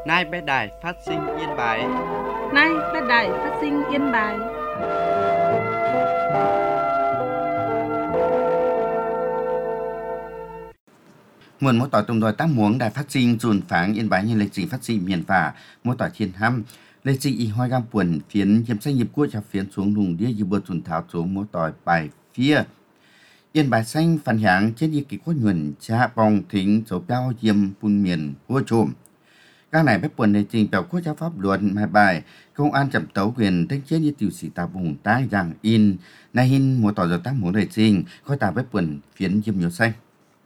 Nay bé đài phát sinh Yên Bái. Nay bé đài phát sinh Yên Bái. Nguồn mô tỏi tùng đòi tác muống đài phát sinh dùn pháng Yên Bái như lịch sử phát sinh miền phả mô tỏi thiên hăm lịch sử y hoi gam quần phiến hiểm xanh nghiệp quốc cho phiến xuống lùng đĩa như bơ dùn tháo xuống mô tỏi bài phía Yên Bái xanh phản hãng trên y kỳ quốc nhuận cha bong thính dấu bao diêm phun miền vua trùm các này bếp quần lịch trình biểu quốc gia pháp luật mai bài công an chậm tấu quyền thanh chế như tiểu sĩ tà vùng tái rằng in nay hin mô tỏi giờ tác muống lịch trình khói tà bếp quần phiến diêm nhiều xanh.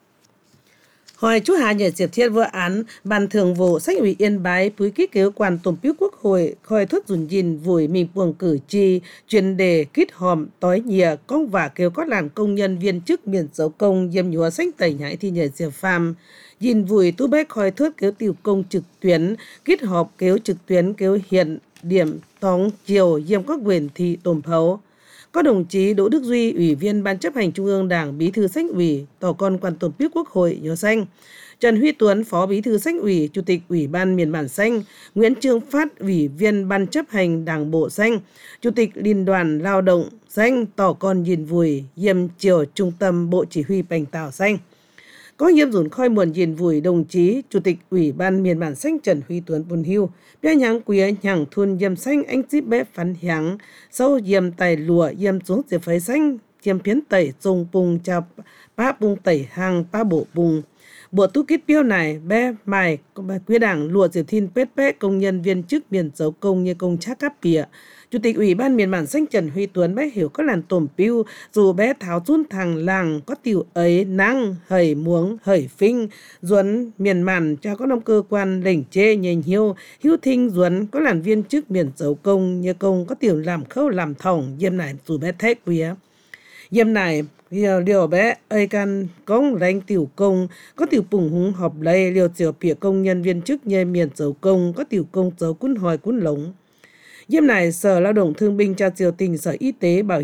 Hồi chú Hà nhờ diệp thiết vừa án ban thường vụ sách ủy Yên Bái búi ký kế quan tổng biếu quốc hội khôi thất dùn dìn vùi mình buồng cử tri chuyên đề kít hòm tối nhìa công và kêu có làn công nhân viên chức miền dấu công diêm nhúa sách tẩy nhãi thì nhờ diệp phàm dìn vùi tu bách khôi thất kêu tiểu công trực tuyến kít họp kêu trực tuyến kêu hiện điểm tóng chiều diêm các quyền thị tổm phấu. Có đồng chí Đỗ Đức Duy, Ủy viên Ban chấp hành Trung ương Đảng, Bí thư Sách ủy, tỏ con quan tổng biếu Quốc hội nhớ xanh. Trần Huy Tuấn, Phó Bí thư Sách ủy, Chủ tịch Ủy ban Miền Bản Xanh, Nguyễn Trương Phát, Ủy viên Ban chấp hành Đảng Bộ Xanh, Chủ tịch Liên đoàn Lao động Xanh, tỏ con nhìn vùi, diêm chiều Trung tâm Bộ Chỉ huy Bành Tảo Xanh. Có hiệp dùn khoi muộn nhìn vùi đồng chí Chủ tịch Ủy ban Miền Bản Xanh Trần Huy Tuấn Bùn Hưu, bé nháng quý nhàng thun diêm xanh anh díp bé phán hiáng, sau diêm tài lùa diêm xuống diệp phấy xanh, diêm phiến tẩy dùng bùng chào ba bùng tẩy hàng ba bộ bùng. Bộ tu kít biêu này bé mài quý đảng lùa diệp thiên pết bé công nhân viên chức miền dấu công như công trác cáp bìa. Chủ tịch Ủy ban Miền Bản Xanh Trần Huy Tuấn bé hiểu có làn tổm piu dù bé tháo run thằng làng có tiểu ấy năng hởi muống hởi phinh duấn miền màn cho có đông cơ quan lệnh chê nhền hiu hữu thinh duấn có làn viên chức miền dấu công như công có tiểu làm khâu làm thòng diêm này dù bé thét quý diêm này liều bé ơi can công lãnh tiểu công có tiểu bùng húng họp lây liều tiểu pỉa công nhân viên chức như miền dấu công có tiểu công dấu quân hỏi quân lống. Diêm này Sở Lao động Thương binh trao Triều Tình, Sở Y tế, Bảo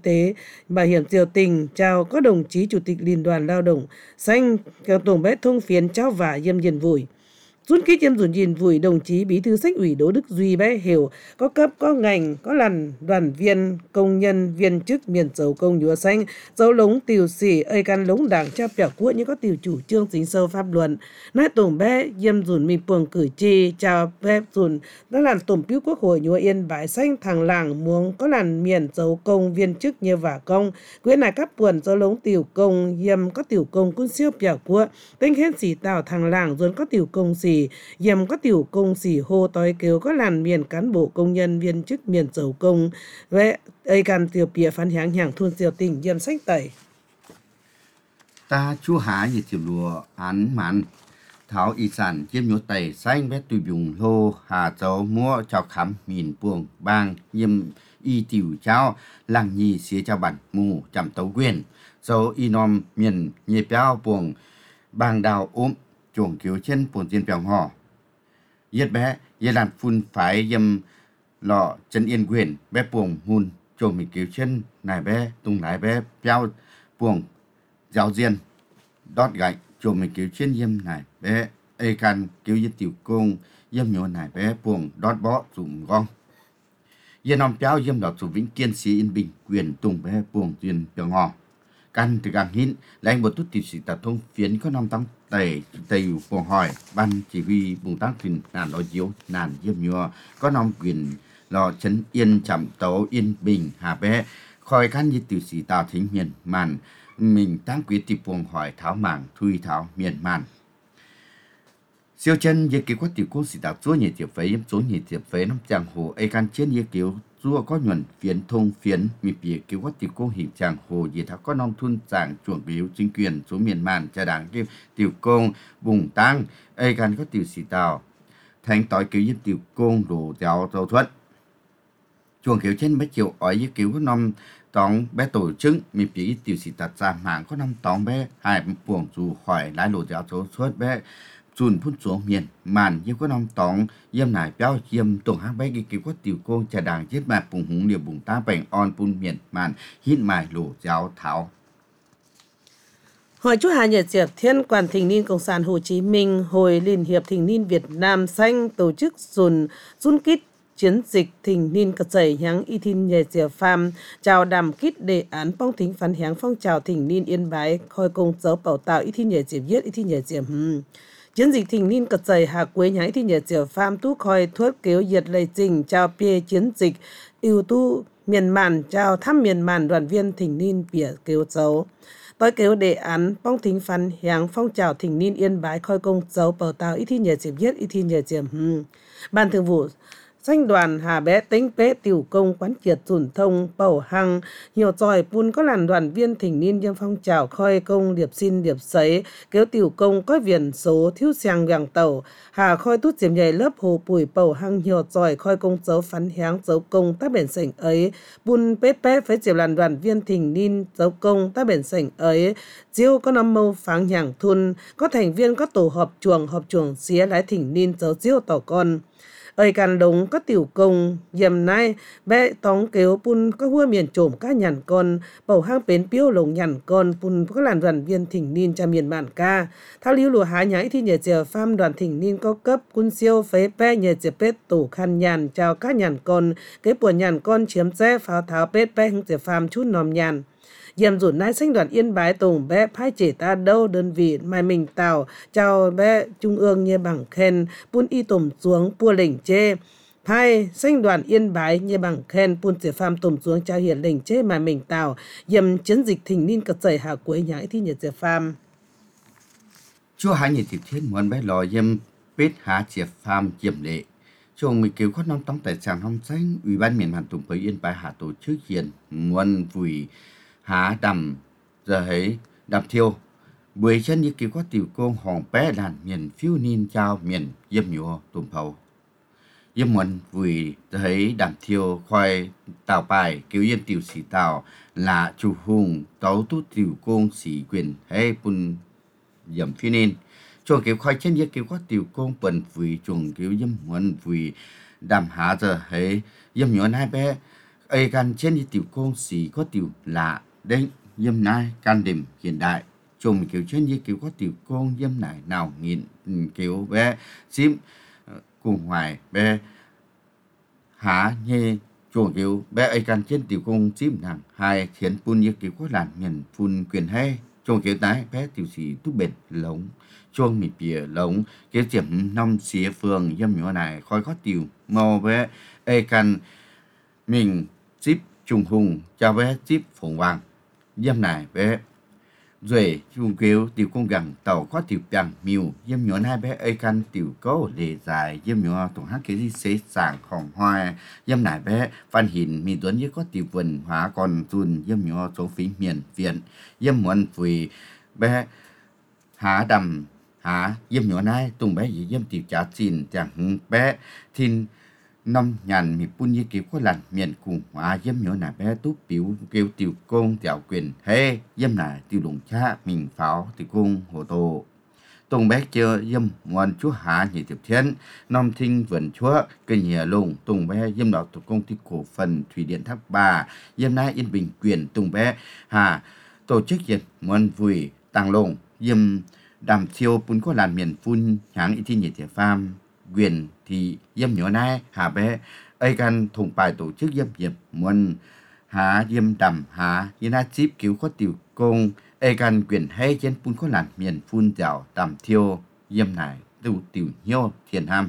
hiểm Triều Tình trao có đồng chí Chủ tịch Liên đoàn Lao động Xanh kéo tổng bé thông phiến trao và diêm diền vùi. Rút ký diêm dùn diền vùi đồng chí Bí thư Sách ủy Đỗ Đức Duy bé hiểu có cấp có ngành có làn đoàn viên công nhân viên chức miền dấu công nhúa xanh dấu lống tiểu sĩ ơi can lống đảng trao biểu quốc như có tiểu chủ trương chính sâu pháp luận nãy tổng bé diêm dùn mình buồng cử tri chào bé dùn đó là tổng biếu quốc hội nhúa Yên Bái xanh thằng làng muống có làn miền dấu công viên chức như vả công quyến này các buồn dấu lống tiểu công diêm có tiểu công cũng siêu biểu quốc tinh hết xỉ tạo thằng làng dồn có tiểu công xỉ diêm có tiểu công xỉ hô tối kêu có làn miền cán bộ công nhân viên chức miền dấu công về ấy can tiểu bìa phán hãng hàng thôn diều tình diêm sách tẩy Ta chú há như tiểu lùa án mạn tháo y sản chiếm nhố tẩy xanh bé tùy dùng lô hà châu mua chào khám mìn buồng bang yêm y tiểu trao làng nhì xía trao bản mù chạm tấu quyền dấu y nom miền nhì béo buồng bang đào ốm chuồng kiếu trên buồng tiên bèo hò yết bé yết làm phun phái yêm lọ chân yên quyền bé buồng hun chuồng mình kiếu chân này bé tung lái bé béo buồng giáo diên đót gạch chuồng mình kiếu trên yêm này bé ê can kiếu yết tiểu công yêm nhô này bé buồng đót bó dùng gong yết nom béo yêm đọt chủ vĩnh kiên sĩ yên bình quyền tung bé buồng tiên bèo hò căn từ càng hin lãnh bộ tút tiểu sĩ tập thông phiến có năm tăng tẩy buồng hỏi ban chỉ huy buồng tăng thuyền nàn lo chiếu nàn yêm nhô có năm quyền lò chấn yên chậm tấu yên bình hà bé khỏi căn như tiểu sĩ tào thính miền màn mình tăng quý tiệp buồng hỏi tháo mảng thui tháo miền màn siêu chân như kiểu có tiểu công sĩ tào chúa nhị tiệp phế số nhị tiệp phế năm chàng hồ ai can chiến như kiểu chúa có nhuận phiến thông phiến mi bìa kiểu có tiểu công hình chàng hồ gì tháo có năm thun chàng chuồng biểu chính quyền số miền màn cha đảng kiểu tiểu công bùng tăng ai can có tiểu sĩ tào thành tỏi kiểu như tiểu công đồ giáo giao thuận chuồng kiểu trên mấy chiều ở với kiểu có năm tóng bé tổ chức mình bị tiểu sĩ tạt ra mạng có năm tóng bé hai buồng dù khỏi lái lộ giáo số suốt bé chùn phun xuống miền màn như có năm tóng yêm nải béo yêm tổng hát bé cái kiểu có tiểu công trà đàng chết mà bùng húng liều bùng ta bành on phun miền màn hít mài lộ giáo tháo Hội Chúa Hà Nhật Diệp Thiên Quản Thỉnh niên Cộng sản Hồ Chí Minh, Hội Liên hiệp Thỉnh niên Việt Nam Xanh tổ chức dùn kít chiến dịch thỉnh niên cật dày nháng y thiên nhật diệp pham chào đàm kít đề án phong thính phán hiáng phong trào thỉnh niên Yên Bái khôi công dấu bảo tạo y thiên nhật diệp viết y thiên nhật diệp chiến dịch thỉnh niên cật dày hạ quế nháng y thiên nhật diệp pham tu khôi thuốc kéo diệt lây trình chào pia chiến dịch ưu tu miền màn chào thăm miền màn đoàn viên thỉnh niên bỉa kéo dấu tôi kéo đề án phong thính phán hiáng phong trào thỉnh niên Yên Bái khôi công dấu bảo tạo y thiên nhật diệp viết y thiên nhật diệp ban thường vụ Danh đoàn Hà Bé Tính Bé Tiểu Công quán triệt dùn thông bầu hăng nhiều tròi pun có làn đoàn viên thỉnh niên dân phong trào khôi công điệp xin điệp sấy kéo Tiểu Công có viền số thiếu sang vàng tàu Hà khôi tút diệm nhảy lớp hồ bùi bầu hăng nhiều tròi khôi công dấu phán hiáng dấu công tác bền sảnh ấy pun bếp bếp với diệm làn đoàn viên thỉnh niên dấu công tác bền sảnh ấy diêu có năm mâu pháng nhàng thun có thành viên có tổ họp chuồng xía lái thỉnh niên dấu diêu tàu con ơi can đống có Tiểu Công dầm nay bé tóng kéo pun có hua miền trộm các nhàn con bầu hang bến piêu lồng nhàn con pun có làn đoàn viên thỉnh niên cho miền bản ca thao liu lùa há nhái thì nhờ giờ pham đoàn thỉnh niên có cấp quân siêu phế pe nhờ giờ pet tổ khăn nhàn chào các nhàn con cái buồn nhàn con chiếm xe pháo tháo pet pe hưng giờ pham chút nòm nhàn dầm rủn nai sinh đoàn Yên Bái tổng bé phai chỉ ta đâu đơn vị mai mình tàu chào bé trung ương như bằng khen pun y tổm xuống pua lỉnh chê phai sinh đoàn Yên Bái như bằng khen pun chỉ pham tổm xuống chào hiển lỉnh chê mai mình tàu dầm chiến dịch thỉnh niên cật dày hạ cuối nhái thì nhật diệp pham Chúa Hà Nhật Diệp Thiên muốn bé lò dầm bết há diệp pham diệm lệ chồng mình kêu có nông tông tại tràng hông xanh ủy ban miền Hàn Tùng với Yên Bái hạ tổ chức hiện muốn vui há đầm giờ ấy đầm thiêu buổi chân như kiểu có Tiểu Công hòn bé đàn miền phiêu niên trao miền dâm nhụa tùm phầu dâm muộn vui giờ ấy đầm thiêu khoai tàu bài kiểu yên Tiểu sĩ tàu là chủ hùng tấu tú Tiểu Công sĩ quyền hay bùn dầm phiêu niên chuồng kiểu khoai chân như kiểu có Tiểu Công bẩn vui chuồng kiểu dâm muộn vui đầm há giờ ấy dâm nhụa hai bé ấyกันtrên như Tiểu Công sĩ có Tiểu lạ đến dâm nai can điểm hiện đại chồng kiểu trên như kiểu có Tiểu Công dâm nải nào nghìn kiểu bé xím cùng hoài bé há nhê chồng kiểu bé ấy can trên Tiểu Công xím nàng hai khiến pun như kiểu có làn miền pun quyền hay chồng kiểu tái bé Tiểu Sĩ túc bền lống chồng mì bìa lống kiểu điểm năm xía phường dâm nhỏ này khói có Tiểu màu bé ấy can mình xíp trung hùng cho bé xíp phồng vàng dâm này bé rồi chung kêu Tiểu Công gần tàu có Tiểu bằng miêu dâm nhỏ hai bé ấy căn Tiểu có lệ dài dâm nhỏ tổng hát cái gì xế sảng hồng hoa dâm này bé phan hình mi tuấn với có Tiểu vần hóa còn tuần dâm nhỏ số phí miền viện dâm muộn vì bé há đầm há dâm nhỏ này tung bé gì dâm Tiểu trả xin chẳng bé thiên năm nhàn mi pun như kiểu có làn miền cùng hóa dâm nhỏ nà bé túp biểu kêu Tiểu Công tiểu quyền hay dâm nà Tiểu Đồng cha mình pháo Tiểu Công hồ tô tông bé chưa dâm ngoan Chúa Hà Nhật Diệp Thiên năm thinh vườn chúa cây nhà lùng tông bé dâm đào thuộc công ty cổ phần thủy điện Thác Bà dâm nai Yên Bình quyền tông bé hà tổ chức hiện ngoan vui tăng lùng dâm đàm thiêu pun có làn miền phun háng y thi Nhật Diệp Pham quyền thì dâm nhỏ nay hà bé ấy can thùng bài tổ chức dâm dịp muốn há dâm đầm há như na chip cứu có Tiểu Công ấy can quyền hay trên pun có làn miền phun dạo đầm thiêu dâm này tu Tiểu nhiêu thiền ham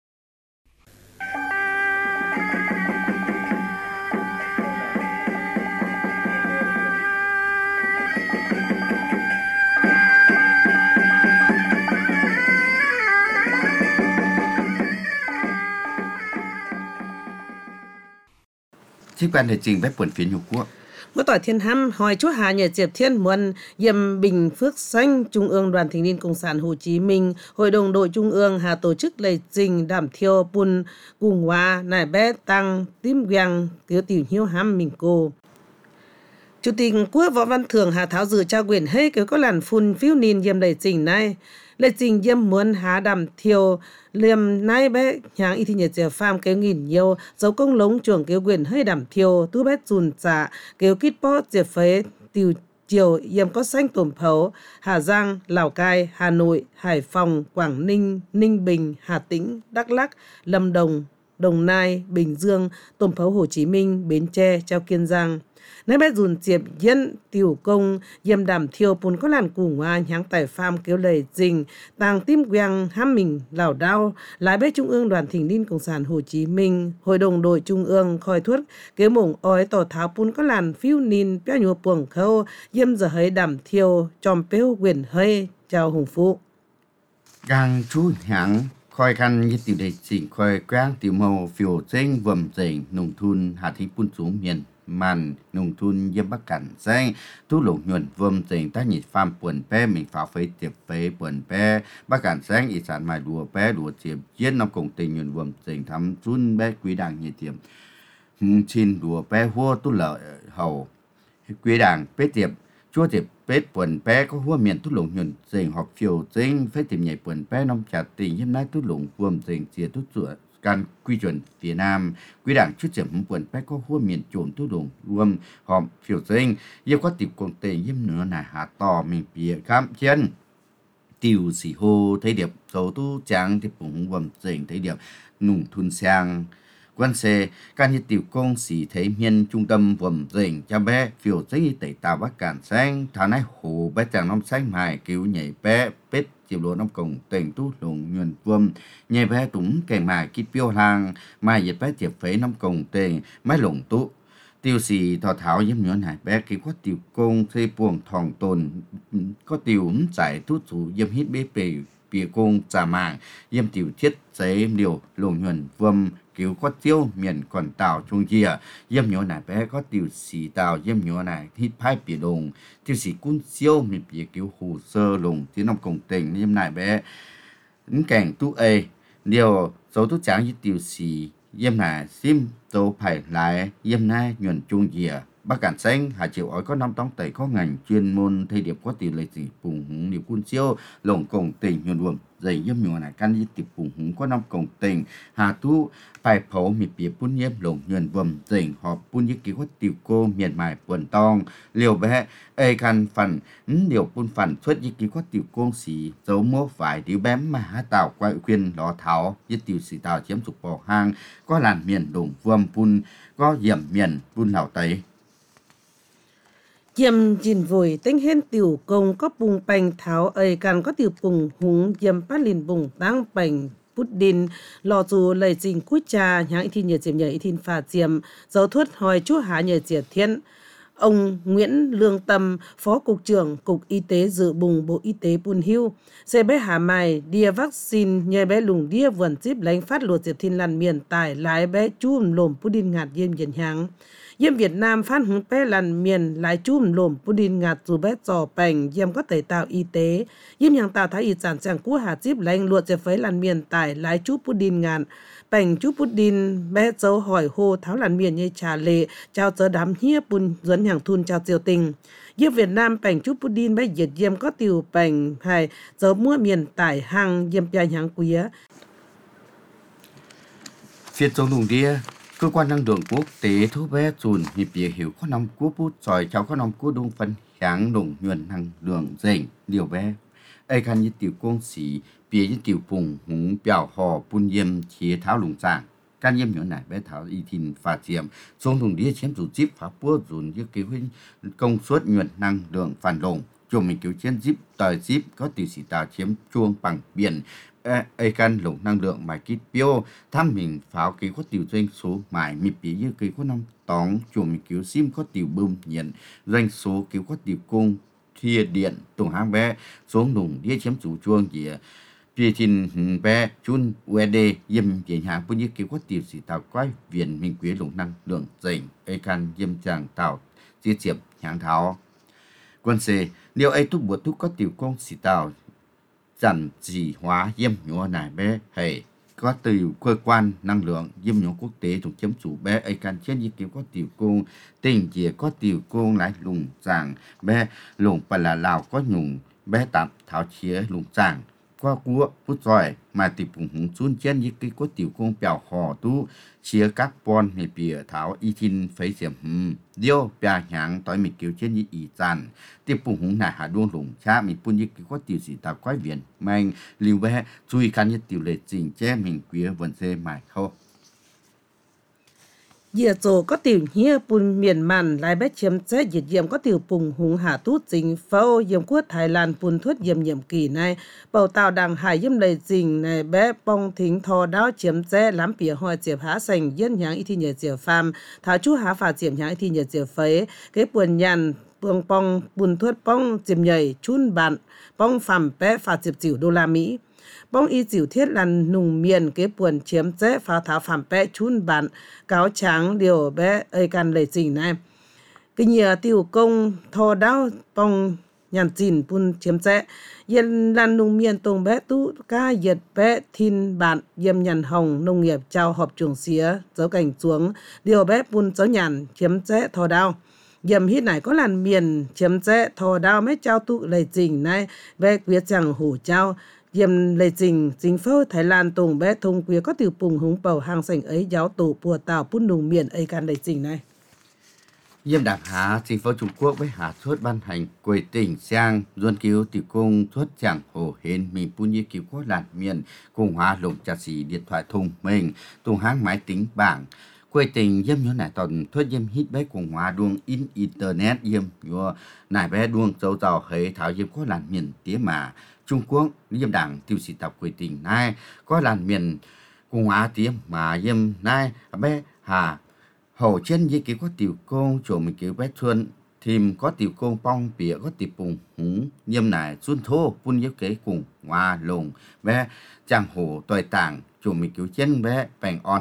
Chức quan để trình với buồn phiến nhục quốc. Mỗi tỏi thiên hăm hỏi Chúa Hà Nhật Diệp Thiên muốn dầm Bình Phước Xanh Trung ương Đoàn Thanh niên Cộng sản Hồ Chí Minh Hội đồng đội Trung ương Hà tổ chức lễ trình đảm thiêu pun cùng hoa nải bé tăng tím quang tiểu Tiểu nhiêu hăm mình cô Chủ tịch Quốc Võ Văn Thưởng Hà Tháo dự trao quyền hay cứ có làn phun phiếu nín dầm lễ trình này lễ trình dầm muốn há đảm thiêu liềm nay bé nhàng y thi nhật diệp pham kéo nghìn nhiều dấu công lống chuồng kéo quyền hơi đảm thiêu tu bé dùn trả kéo kít bó diệp phế Tiểu chiều yếm có xanh tổm phấu, Hà Giang, Lào Cai, Hà Nội, Hải Phòng, Quảng Ninh, Ninh Bình, Hà Tĩnh, Đắk Lắk, Lâm Đồng, Đồng Nai, Bình Dương, tổm phấu Hồ Chí Minh, Bến Tre, Treo Kiên Giang. Nay bé dùn chiệp yên tiểu công yếm đảm thiêu pun có làn củ ngoa nháng tài pham kêu lời dình tàng tim quang ham mình lảo đau lái bé Trung ương Đoàn Thỉnh Niên Cộng sản Hồ Chí Minh Hội đồng đội Trung ương khoi thuất kêu mổng ói tỏ tháo pun có làn phiêu nín béo nhua puồng khâu yếm giờ hơi đảm thiêu chòm béo quyền hơi chào hùng phụ càng chú hãng khoi khăn như tiểu đề chỉnh khoi quang tiểu màu phiêu tranh vầm dành nông thôn hạ thị pun xuống miền màn nông thôn yếm bắc cảnh danh tu lục nhuận vầm dành tác nhị phàm buồn bé mình phá phế tiệp phế buồn bé bắc cảnh danh ý sản mài đùa bé đùa tiệp chiến năm cùng tình nhuận vầm dành thắm chun bé quý đảng nhị tiệp xin đùa bé hua tu lợi hầu quý đảng bé tiệp chúa tiệp bé buồn bé có hua miền tu lục nhuận dành hoặc phiêu dành phế tiệp nhảy buồn bé năm chặt tình yếm nái tu lục vầm dành chia tu chuộtการquy chuẩn Việt Nam quy đảng chút chậm buồn bé có hua miền trộn tu đồng rùm hòm phiêu sinh yêu có tiệp công tề yếm nữa là hạ tò mình bịa khám chân tiêu sĩ hô thấy điệp số tu trắng thì cũng vầm dành thấy điệp nùng thun sang quan xe can như tiểu công sĩ thấy miền trung tâm vầm dành cho bé phiêu sinh như tẩy tàu bắc cản xanh thảo này hồ bé chàng năm xanh mài cứu nhảy bé bết chiều lúa năm cổng tỉnh tu lùng nhuận vườm nhảy bé túng kèm mài kít piêu hàng mai dịch bé chiệp phế năm cổng tỉnh máy lủng tu tiêu sĩ thọ thảo yếm nhuyễn hải bé kí có tiểu công xây buồng thòng tồn có tiểu giải tu chủ yếm hít bế bề bìa công trả mạng yếm tiểu thiết giấy điều lùng nhuận vườm cứu có tiêu miền còn tàu trung chia yếm nhuyễn hải bé có tiểu sĩ tàu yếm nhuyễn hải hít phai bìa đồng tiêu sĩ cún siêu miền bìa cứu hồ sơ lùng tiếng năm cổng tỉnh yếm hải bé cảnh tu ê điều số tu tráng như tiểu sĩ yếm hải sim dấu phải lại yếm nai nhuận trung chia bắc cản xanh hà triệu ói có năm tông tẩy có ngành chuyên môn thay điệp có tỷ lệ gì phùng hùng điều quân siêu lồng cổng tỉnh nhuận luồng dày yếm nhùa này căn như tiệp phùng hùng có năm cổng tỉnh hà tu phải phấu mịp bìa bún yếm lồng nhuận vầm tỉnh họp bún như ký có tiểu cô miền mài quần tong liều bé ê căn phần điều bún phần xuất như ký có tiểu cô xì dấu mô phải điều bém mà hà tạo quay khuyên ló tháo như tiểu xì tạo chiếm sụp bỏ hang có làn miền đồng vầm bún có diệm miền bún lào tây yếm dìn vội tinh hên tiểu công có bùng bành tháo ấy càng có tiểu bùng húng yếm phát lìn bùng tăng bành bút đinh lò dù lời dình cút trà nhãn thiên nhờ diệm nhờ thiên phà diệm dấu thuất hỏi chúa hạ nhờ diệt thiên ông Nguyễn Lương Tâm, Phó Cục trưởng Cục Y tế Dự Bùng Bộ Y tế Bùn Hưu, xe bé hà mài đia vaccine nhờ bé lùng đia vườn díp lánh phát lột diệp thiên làn miền tải lái bé chum lồm Putin ngạt yêm dần hàng. Yêm Việt Nam phát hứng bé làn miền lái chum lồm Putin ngạt dù bé trò bành yêm có tẩy tạo y tế. Yêm hàng tạo thái y sản chẳng cú hạt díp lánh lột diệp phấy làn miền tải lái chú Putin ngạt. Bành chú Putin bé dấu hỏi hô tháo làn miền như trà lệ chào chớ đám hiếp bùn dẫn hàng thun chào triều tình. Yêm Việt Nam bành chú Putin bé diệt yêm có tiểu bành hay dấu mua miền tải hàng yêm bia hàng quý. Phiên chống lùng đia cơ quan năng lượng quốc tế thu bé dùn hiệp bìa hiểu có năm quốc bút giỏi cháu có năm quốc đông phân kháng lùng nhuận năng lượng dành điều bé ai khăn như tiểu công sĩ bìa như tiểu phùng húng biểu hò bùn yêm chế tháo lùng giảng can yêm nhỏ này bé tháo y thìn phá chiếm chống lùng đia chiếm dù chip phá búa dùn như kế huynh công suất nhuận năng lượng phản lùng chuồng mình cứu chiến zip tờ zip có tiểu sĩ tàu chiếm chuông bằng biển ai căn lồng năng lượng mài kít piêu tham mình pháo ký có tiểu doanh số mài mịp bí như ký có năm tóng chuồng mình cứu sim có tiểu bơm nhiệt doanh số cứu có tiểu cung thia điện tổng hàng bé xuống lùng đĩa chiếm chủ chuông gì phía trên bé chun USD yếm tiền hàng bao nhiêu cứu có tiểu sĩ tàu quay viện mình quý lồng năng lượng dành ai căn yếm chàng tàu chia chiếm hàng tháo quân xe điều ai túc buộc túc có tiểu công sĩ tàu dần dị hóa yếm nhúa này bé hay có từ cơ quan năng lượng yếm nhúa quốc tế thuộc chấm chủ bé ai can trên như kiểu có tiểu cung tình chỉ có tiểu cung lại lùng giảng bé lùng và là lào có nhùng bé tạm tháo chia lùng giảng qua cua bút giỏi mà tiệp bùng hùng xuân chen như cái có tiểu công bèo hò tu chia carbon hay bìa tháo y tin phấy diệm điêu bèo nhang tối mình kêu chen như ý dàn tiệp bùng hùng này hạ đuông lủng cha mình bún như cái có tiểu gì ta quái viện mình liều bé chui khăn như tiểu lệ trình che mình quý vận dê mải khô Dìa dồ có tiểu nhia bùn miền màn lại bé chiếm chế diệt diệm có tiểu bùng hùng hạ tút chính phâu diệm quốc Thái Lan bùn thuất diệm nhiệm kỳ này bầu tàu đằng hải diệm lệ trình này bé bong thính thò đáo chiếm chế lắm bìa hoa diệp há sành dân nháng y thi nhờ diệp phàm thảo chú há phà diệm nháng y thi nhờ diệp phấy cái buồn nhàn buông bong bùn thuất bong diệm nhảy chun bạn bong phàm bé phà diệp $10 Mỹ bong y chịu thiết làn nùng miền kế buồn chiếm chế phá thảo phạm bé chun bản cáo tráng điều bé ơi can lệ trình này cái nhờ tiêu công thò đáo bong nhàn chìn bùn chiếm chế yên làn nùng miền tông bé tu ca yết bé thiên bản yêm nhàn hồng nông nghiệp trao họp trường xía dấu cảnh xuống điều bé bùn dấu nhàn chiếm chế thò đáo yếm hít này có làn miền chiếm chế thò đáo mấy trao tụ lệ trình này bé quyết chẳng hủ trao Dìm lệ trình chính phủ Thái Lan tùng bé thông quý có tiểu bùng húng bầu hàng sảnh ấy giáo tổ bùa tàu bún nùng miền ấy can lệ trình này. Dìm đảng hạ chính phủ Trung Quốc với hạ suất ban hành quầy tỉnh sang duân cứu tiểu công suất chẳng hồ hến mình bún như cứu có làn miền cùng hóa lồng trà sĩ điện thoại thông minh tùng hãng máy tính bảng. Quầy tỉnh dìm nhớ nải tòn thuất dìm hít bé cùng hóa đuông in internet dìm nhớ nải bé đuông dấu giàu hấy thảo dìm có làn miền tía mà. Trung Quốc Diêm Đảng tiêu sĩ tập quê tỉnh này có làn miền Trung Á tiếng mà Diêm này bé hà hầu chân với kiểu có tiểu công chỗ mình kiểu bé xuân thìm có tiểu công bong bịa có tiểu bùng húng Diêm này xuân thô phun với cái cùng hoa lồng bé chàng hồ tòi tảng chỗ mình kiểu chân bé bèn on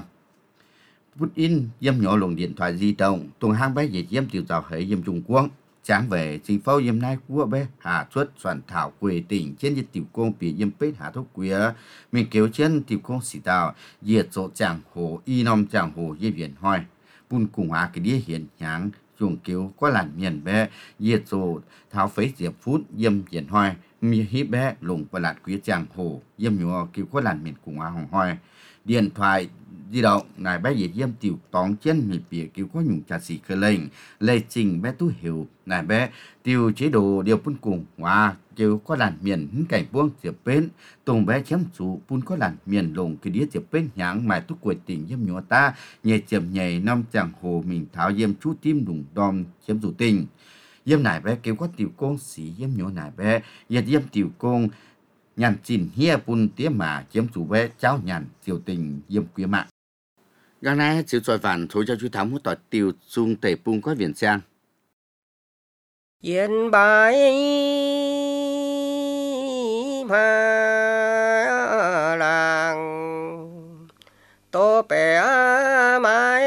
Put in Diêm nhỏ lồng điện thoại di động tuần hang bé dịch Diêm tiểu giàu hệ Diêm Trung Quốc Sáng về chính phủ Diêm nay của bé hạ xuất soạn thảo quê tỉnh trên những tiểu công bị Diêm bết hạ thuốc quê mình kéo trên tiểu công sĩ tạo diệt số chẳng hồ y nông chẳng hồ dây viện hỏi bùn cùng hóa cái đĩa hiện nháng dùng kéo có làn miền bé diệt số thảo phế diệp phút Diêm viện hỏi mi hiếp bé lùng và lạt quê chẳng hồ Diêm nhỏ kéo có làn miền cùng hóa hồng hỏi điện thoại di động ngài bé dịch Diêm tiểu tón trên mi bìa kéo có nhung trà sĩ khơi lệnh lệ trình bé tu hiểu ngài bé tiêu chế độ điều bún cùng hóa kéo có làn miền hứng cảnh buông diệp bên tùng bé chém chủ bún có làn miền lồng cái đĩa diệp bên nháng mài tu quầy tỉnh Diêm nhỏ ta nhẹ chậm nhảy năm chẳng hồ mình tháo Diêm chú tim đùng đom chém chủ tình Diêm nải bé kéo có tiểu công sĩ Diêm nhỏ nải bé Diêm tiểu công nhàn chìn hia bún tía mà chiếm chủ bé cháu nhàn tiểu tình Diêm quý mạng Gần này chịu tròi phản thối cho chú thám hút tọt tiêu dung tể bung có viện sang Yên bái mà làng tô bẻ mái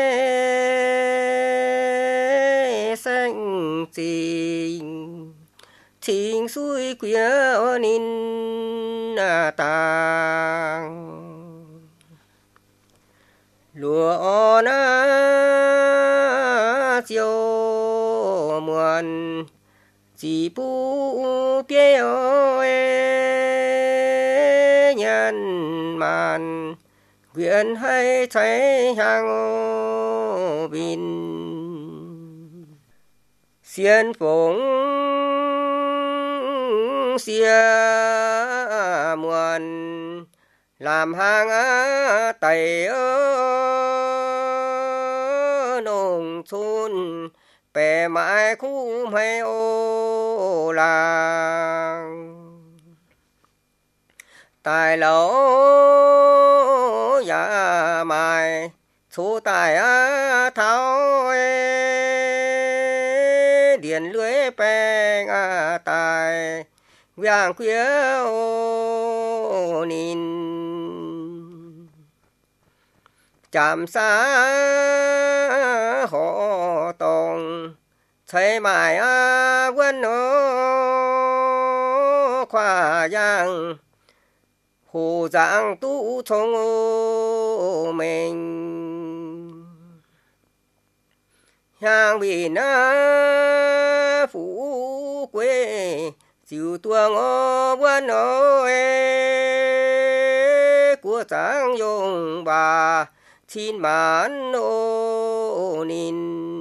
xanh trình trình suối quía nín tàng lúa na chiều muộn chỉ bu bia nhân màn nguyện hay thấy hàng bình xiên phụng xia muộn làm hàng tay nông thôn bè mãi khu hay ô làng tài lỗ nhà mài số tài tháo điện lưới bè tài vàng khuya ô nín chạm xa họ tòng thấy mãi quân khoa giang hồ giang tu thông mình hàng biển phú quê chịu tuồng ô vân ô của sáng dùng bà xin mãn ô nín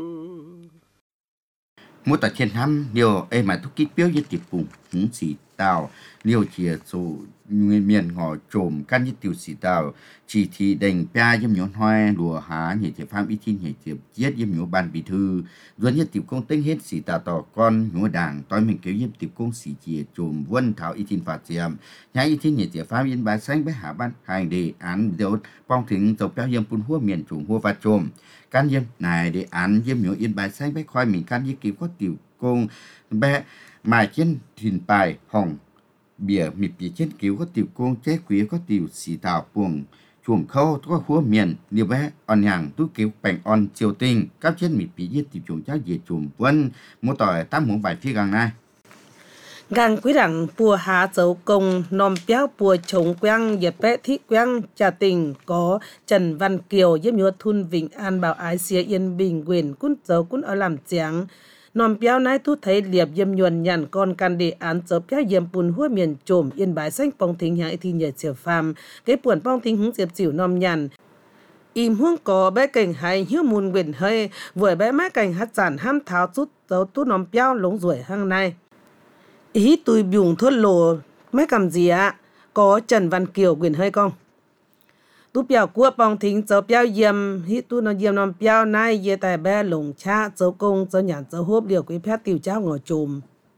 Mỗi ta trên năm điều ai mà thúc kích biểu nhất tiệp cùng hứng sĩ tàu liều chia số nguyên miền họ trộm căn nhất tiểu sĩ tàu chỉ thị đành pia yếm nhón hoài lùa há nhảy tiệp phàm ít thiên nhảy tiệp giết yếm nhón ban bí thư duy nhất tiệp công tính hết sĩ tàu tỏ con nhón đảng tối mình kéo yếm tiệp công sĩ chia trộm vân thảo ít thiên phạt diệm nhảy ít thiên nhảy tiệp phàm yên bài xanh với hạ ban hành đề án điều bong thính dọc pia yếm pun hua miền trộm hua phạt trộm căn yếm này đề án yếm nhón yên bài xanh với khoai mình căn yếm kiếm có tiểu công bé mà trên thìn bài hỏng bìa mịp bìa trên cứu có tiểu công chế quý có tiểu xì tàu buồng chuồng khâu có khua miền điều bé on hàng tú cứu bành on chiều tình các trên mịp bìa tiểu chuồng cháu về chuồng vân mua tỏi tám muốn vài phía gần này gang quý đẳng bùa hạ dấu công nòm béo bùa chống quang dệt bé thị quang trà tình có Trần Văn Kiều giúp nhớ thun Vĩnh An bảo ái xía yên bình quyền cún dấu cún ở làm tráng nòm béo nái thu thấy liệp yếm nhuần nhàn con can đề án dấu béo yếm bùn hua miền trồm yên bái xanh bong thính nhã thì nhờ chiều phàm cái buồn bong thính hứng diệp chịu nòm nhàn im huống có bé cảnh hay hiếu mùn quyền hơi vừa bé mái cảnh hát giản ham tháo chút dấu tú nòm béo lống ruồi hang này ý tôi dùng thốt lộ mấy cầm gì ạ có Trần Văn Kiều quyền hơi con tú biểu của bong thính dấu béo yếm hít tu nó yếm nòm béo này ye tài bé lồng cha dấu công dấu nhàn dấu hốp điều quý phép tiểu cháu ngồi chùm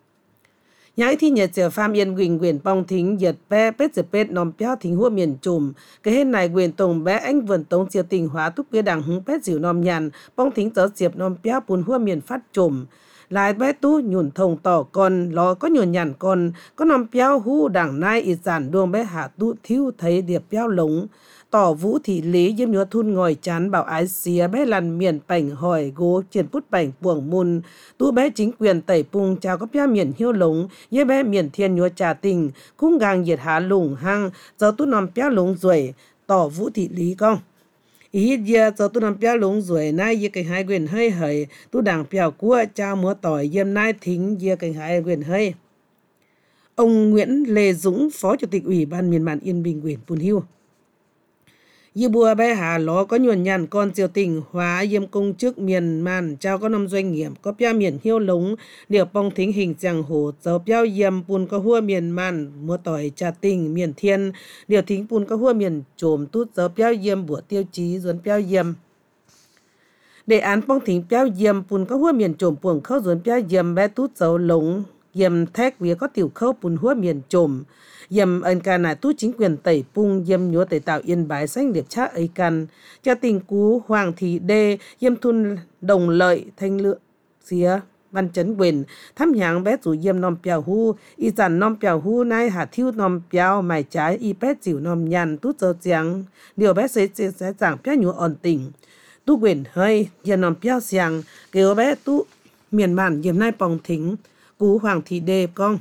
nhái thì nhiệt chiều phàm yên quyền bong thính nhiệt bé bết giật bết nòm béo thính hua miền chùm cái hết này quyền tổng bé anh vườn tống chiều tình hóa túc quý đảng hứng bết dịu nòm nhàn bong thính dấu diệp nòm béo bùn hua miền phát chùm lại bé tú nhùn thông tỏ con lo có nhùn nhàn con có nòm béo hu đảng nai ít giản đuông bé hạ tú thiếu thấy điệp béo lống tỏ vũ thị lý yếm nhớ thun ngồi chán bảo ái xía bé lằn miền bảnh hỏi gố triển bút bảnh buồng môn tú bé chính quyền tẩy pung chào cấp gia miền hiếu lống yế bé miền thiên nhớ trà tình cung gang nhiệt hạ lùng hang giờ tú nòm béo lống ruồi tỏ vũ thị lý con ý giờ giờ tú nòm béo lống ruồi nay yế cảnh hai quyền hơi hởi tú đảng béo cua chào múa tỏi yếm nay thính yế cảnh hai quyền hơi ông Nguyễn Lê Dũng phó chủ tịch ủy ban miền Mạn Yên Bình huyện Pun Hiu như bùa bé hà ló có nhuần nhàn con triều tình hóa yếm công chức miền màn trao có năm doanh nghiệp có pia miền hiêu lống điều bong thính hình giang hồ dấu pia yếm pun có hua miền màn mua tỏi trà tình miền thiên điều thính pun có hua miền trồm tút dấu pia yếm bùa tiêu chí duẩn pia yếm đề án bong thính pia yếm pun có hua miền trồm buồng khâu duẩn pia yếm bé tút dấu lống yếm thét vía có tiểu khâu pun hua miền trồm yếm ân ca nà tú chính quyền tẩy pung yếm nhúa tẩy tạo yên bái xanh điệp cha ấy căn cha tình cú Hoàng Thị Đê yếm thun Đồng Lợi Thanh Lượng xía Văn Chấn Quyền thăm nhang bé rủ yếm nòm béo hu y giản nòm béo hu nay hạ thiêu nòm béo mày trái y bé chịu nòm nhàn tú giờ giang điều bé sẽ giảng bé nhúa ổn tình tú quyền hơi yếm nòm béo giang kêu bé tú miền màn yếm nay bong thính cú Hoàng Thị Đê con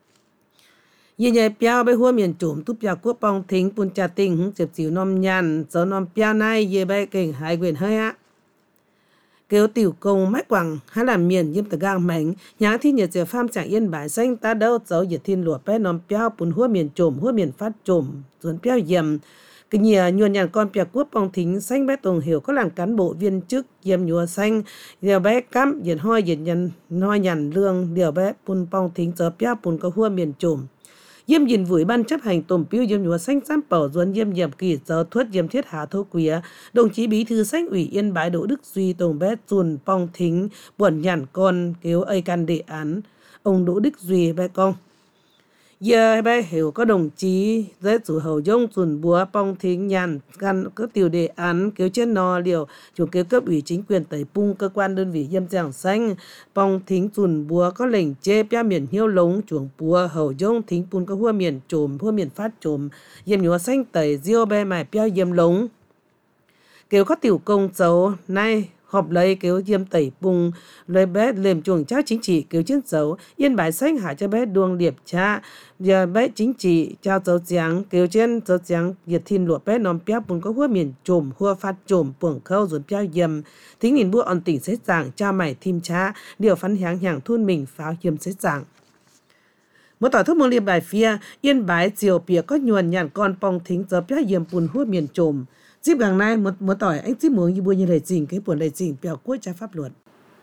ye nhảy béo bé hua miền trộm tú béo của bong thính pun trà tình hứng chịu chịu nòm nhàn giờ nòm béo nay ye bé cảnh hai quyền hơi á kêu tiểu công mách quảng hay là miền yếm tờ gang mảnh nhã thi nhiệt diệp phàm chẳng yên bãi xanh ta đâu dấu nhiệt thiên lụa bé nòm béo pun hua miền trộm hua miền phát trộm duẩn béo yếm cái nhìa nhuần nhàn con béo của bong thính xanh bé tổng hiểu có làm cán bộ viên chức yếm nhúa xanh điều bé cắm yếm hoi yếm nhàn hoi nhàn lương điều bé pun bong thính giờ béo pun có hua miền trộm yếm nhìn vùi ban chấp hành tổng piu yếm nhúa xanh xăm bảo duẩn yếm nhiệm kỳ giờ thuất yếm thiết hạ thô quía đồng chí bí thư xanh ủy Yên Bái Đỗ Đức Duy tổng bé chùn bong thính buồn nhàn con kêu ấy can đề án ông Đỗ Đức Duy bé con giờ bé hiểu có đồng chí giới chủ hầu dông chùn búa bong thính nhàn căn có tiểu đề án kêu trên nò liều chủ kêu cấp ủy chính quyền tẩy pung cơ quan đơn vị yếm giảng xanh bong thính chùn búa có lệnh chê pia miền hiêu lống chuồng búa hầu dông thính pun có hua miền trồm hua miền phát trồm yếm nhúa xanh tẩy diêu bé mài pia yếm lống kêu có tiểu công dấu nay họp lấy kêu yếm tẩy pung lấy bé lềm chuồng cháu chính trị kêu chiến dấu Yên Bái xanh hạ cho bé đuông điệp cha giờ bé chính trị trao dấu giáng kêu trên dấu giáng nhiệt thiên lụa bé nòm béo pun có hua miền trồm hua phát trồm buồng khâu ruột béo yếm thính nhìn bua on tỉnh xét giảng cha mày thim cha điều phán háng hàng thun mình pháo yếm xét giảng một tỏi thuốc mông liệp bài phía yên bái chiều bìa có nhuần nhàn con pong thính giờ phía yểm bùn hút miền trồm dịp gần nay một tỏi anh dịp muốn như bùi như lời trình cái buồn lời trình bèo cuối trái pháp luật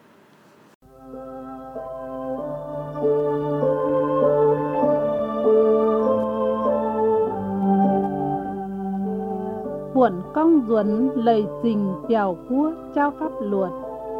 buồn cong duẩn lời trình bèo cuối trao pháp luật.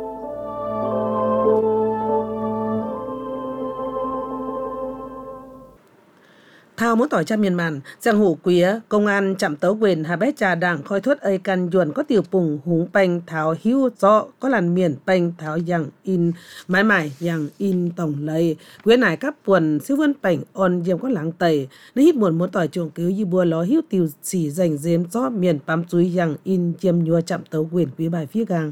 Thao muốn tỏi cha miền màn, giang hủ quía, công an chạm tấu quyền hà bé trà đảng khoi thuất ơi căn duẩn có tiểu pùng húng banh tháo hữu do có làn miền banh tháo yang in mãi mãi yang in tổng lấy quyến nải các buồn siêu vân bảnh on diêm có láng tẩy nếu hít buồn muốn tỏi chuồng cứu như bùa ló hữu tiểu chỉ dành dếm do miền bám chuối yang in diêm nhua chạm tấu quyền quý bài phía gang.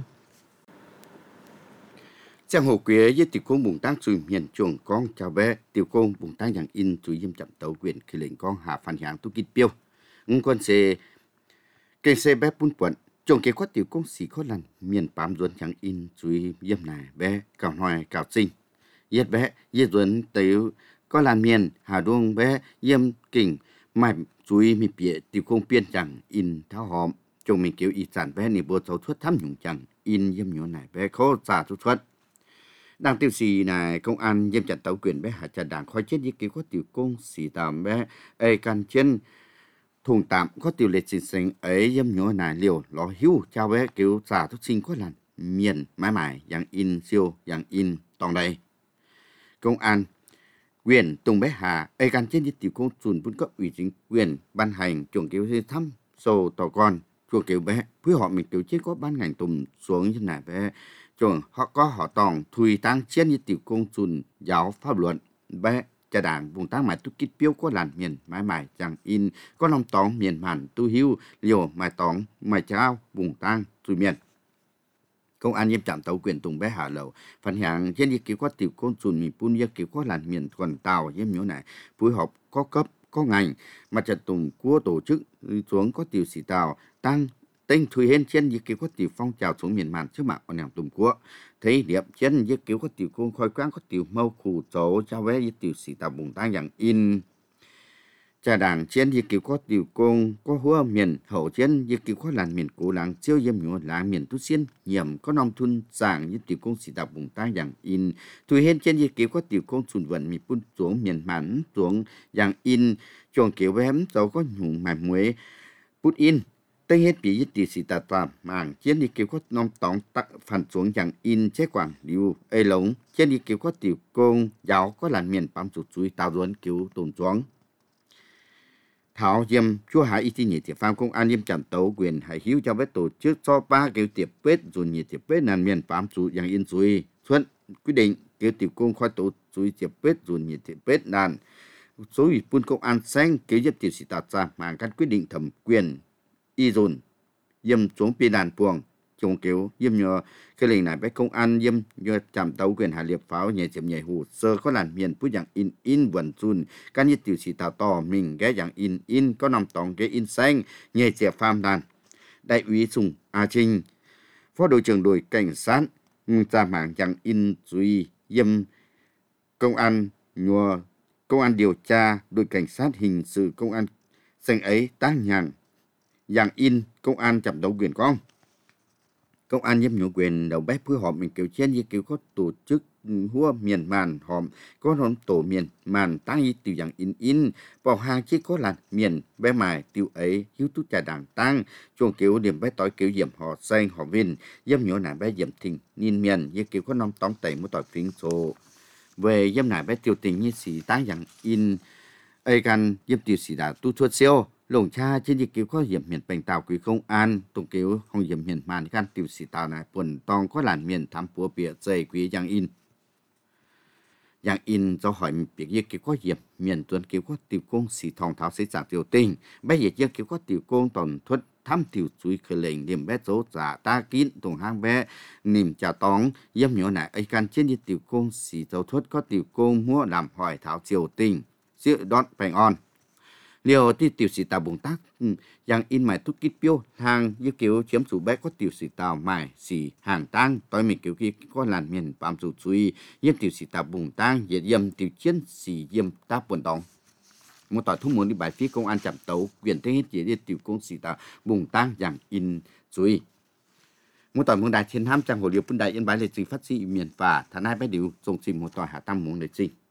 Giang hồ quế với tiểu công bùng tăng chui miền chuồng con chào bé tiểu công bùng tăng yang in chui yếm chậm tấu quyền khi lệnh con hạ phản hàng tu kít piêu quân xe cây xe bé bún quận chuồng kế quát tiểu công xì khó lần miền bám duẩn yang in chui yếm này bé cào hoài cào sinh yết bé yết duẩn tiểu có làn miền hà đuông bé yếm kỉnh mày chui mi bịa tiểu công biên chẳng in tháo hòm chuồng mình kiểu ý sản bé nỉ bùa sầu thuốc thắm nhung chẳng in yếm nhổ này bé khó giả thuốc thuốc đang tiêu xì này công an yếm chặt tấu quyền bé hạ chặt đảng khói chết với kiểu có tiểu công xì tạm bé ấy can trên thùng tạm có tiểu lệ sinh sinh ấy yếm nhổ này liều lò hiu chào bé kiểu giả thuốc sinh có lần miền mãi mãi yang in siêu yang in tòng đây công an quyền tùng bé hà ấy can trên với tiểu công chuẩn bún cấp ủy chính quyền ban hành chuồng kiểu thăm sổ tỏ con chuồng kiểu bé với họ mình kiểu chết có ban ngành tùng xuống như này bé chuồng họ có họ tòng thui tăng chiến như tiểu công chuẩn giáo pháp luận bé cha đảng vùng tăng mãi tu kít piêu có làn miền mãi mãi chẳng in có lòng tòng miền màn tu hiu liều mãi tòng mãi trao vùng tăng thui miền công an yếm chạm tàu quyền tùng bé hạ lầu phản hàng trên như kiểu có tiểu công chuẩn mình pun như kiểu có làn miền còn tàu yếm nhớ này phối hợp có cấp có ngành mà trận tùng của tổ chức xuống có tiểu sĩ tàu tăng tên thui hên trên như kiểu có tiểu phong trào xuống miền màn trước mặt còn nhàng tùng của thấy điệp trên như kiểu có tiểu công khói quán có tiểu mâu khủ chỗ cho bé như tiểu sĩ tàu bùng tăng dạng in trà đảng trên như kiểu có tiểu công có hua miền hậu trên như kiểu có làn miền cổ làng chiêu yếm nhúa làng miền tu xiên nhiệm có nông thun giảng như tiểu công sĩ tàu bùng tăng dạng in thui hên trên như kiểu có tiểu công sùn vận mi pun xuống miền màn xuống dạng in chuồng kiểu bé cháu có nhung mài muối put in tên hết bịยึt tiểu sĩ tàu tạm mảng trên như kiểu có nông tòng tắc phản xuống dạng in chế quảng liu ê lống trên như kiểu có tiểu công giáo có làn miền bám sụt suối tàu duẩn kiểu tồn xuống thảo diêm chúa hải y tí nhị tiệp phạm công an yếm chạm tấu quyền hải hiếu cho bé tổ chức cho ba kiểu tiệp bết rồi nhị tiệp bết nàn miền bám sụt dạng in suối xuân quyết định kiểu tiểu công khoa tổ suối tiệp bết rồi nhị tiệp bết nàn số ủy quân công an xanh kiểu giúp tiểu sĩ tạt ra mà các quyết định thẩm quyền y dồn yếm xuống pi đàn puồng chống kiểu yếm nhờ cái lệnh này bé công an yếm nhờ chạm tấu quyền hải liệp pháo nhảy chậm nhảy hồ sơ có làn miền phú dạng in vần chun các như tiểu sĩ tàu to mình ghé dạng in có nằm tòng cái in xanh nhảy chẹp pham đàn đại úy Sùng A Trinh phó đội trưởng đội cảnh sát ra mạng dạng in duy yếm công an nhờ công an điều tra đội cảnh sát hình sự công an xanh ấy tác nhàng dạng in công an chạm đấu quyền con công an nhâm nhủ quyền đầu bếp phối hợp mình kiểu trên như kiểu có tổ chức hua miền màn hòm có nón tổ miền màn tăng y tiểu dạng in vào hàng chỉ có là miền bé mài tiểu ấy hiếu tú trà đảng tăng chuồng kiểu điểm bé tỏi kiểu diệm họ xanh họ vin dâm nhổ nải bé diệm thình nín miền như kiểu có nón tóm tẩy một tỏi phím số về dâm nải bé tiêu tình như xì tăng dạng in ấyกันdâm tiểu xì đã tu chuột siêu lồng cha trên như kiểu có diệm miền bành tàu quý công an tụng kiểu không diệm miền mànกันtiểu xì tàu này quần tòng có làn miền thám bùa bịa dày quý dạng in do hỏi việc như kiểu có diệm miền tuần kiểu có tiểu công xì thòng tháo xây giả tiểu tình bây giờ như kiểu có tiểu công tòn thuật thăm tiểu suy khởi lệnh điểm bé số giả ta kín tùng hang bé niềm trà tóng dâm nhỏ này ấy can trên như tiểu công xì dấu thuật có tiểu công mua làm hỏi tháo triều tình sự đón bành on liềuที่tiểu sĩ tàu bùng tácยังอินหมายทุกกิจเปียวทางยึกเกี่ยวเฉียมสู่แบกก็tiểu sĩ tàuหมายสีห่างตั้งต่อยมีเกี่ยวกับก็ลานเมียนปามสู่ซุยเยี่ยมtiểu sĩ tàu bùngตั้งเหยียดเยี่ยมtiểu chiếnสีเยี่ยมตาปวนตองmột tỏi thu muốn đi bài phía công an chạm tấu quyền thế hết chỉ đi tiểu công sĩ tàu bùng tăngอย่างอินซุยmột tỏi mong đại thiên ham trang hồ liều quân đại yên bái lệ trình phát sĩ miền phà thà nai bái điều dùng trình một tỏi hạ tam muốn lệ trình